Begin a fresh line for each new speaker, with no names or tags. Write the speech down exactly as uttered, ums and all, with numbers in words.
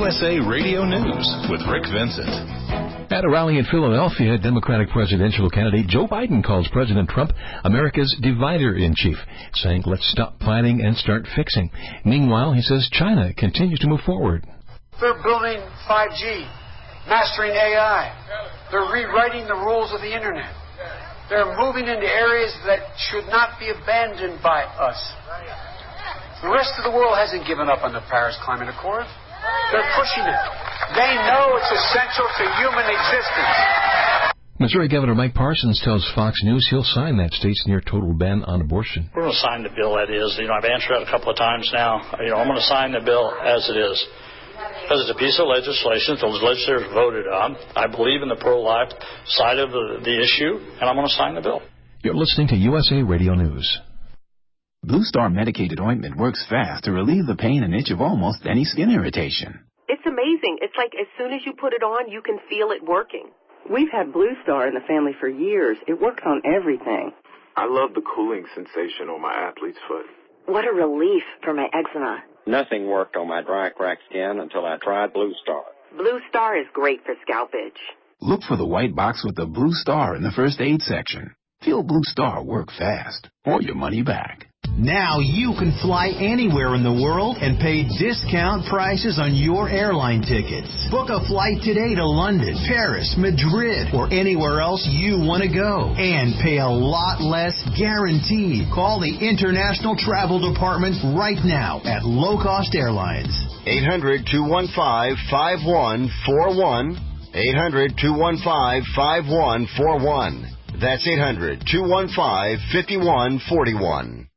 U S A Radio News with Rick Vincent.
At a rally in Philadelphia, Democratic presidential candidate Joe Biden calls President Trump America's divider-in-chief, saying, let's stop fighting and start fixing. Meanwhile, he says China continues to move forward.
They're building five G, mastering A I. They're rewriting the rules of the Internet. They're moving into areas that should not be abandoned by us. The rest of the world hasn't given up on the Paris Climate Accord. They're pushing it. They know it's essential to human existence.
Missouri Governor Mike Parsons tells Fox News he'll sign that state's near-total ban on abortion.
We're going to sign the bill that is. You know, I've answered that a couple of times now. You know, I'm going to sign the bill as it is. Because it's a piece of legislation that the legislators voted on. I believe in the pro-life side of the, the issue, and I'm going to sign the bill.
You're listening to U S A Radio News.
Blue Star medicated ointment works fast to relieve the pain and itch of almost any skin irritation.
It's amazing. It's like as soon as you put it on, you can feel it working.
We've had Blue Star in the family for years. It works on everything.
I love the cooling sensation on my athlete's foot.
What a relief for my eczema.
Nothing worked on my dry, cracked skin until I tried Blue Star.
Blue Star is great for scalp itch.
Look for the white box with the Blue Star in the first aid section. Feel Blue Star work fast, or your money back.
Now you can fly anywhere in the world and pay discount prices on your airline tickets. Book a flight today to London, Paris, Madrid, or anywhere else you want to go. And pay a lot less guaranteed. Call the International Travel Department right now at Low Cost Airlines.
eight hundred, two one five, five one four one. eight hundred, two one five, five one four one. That's eight hundred, two one five, five one four one.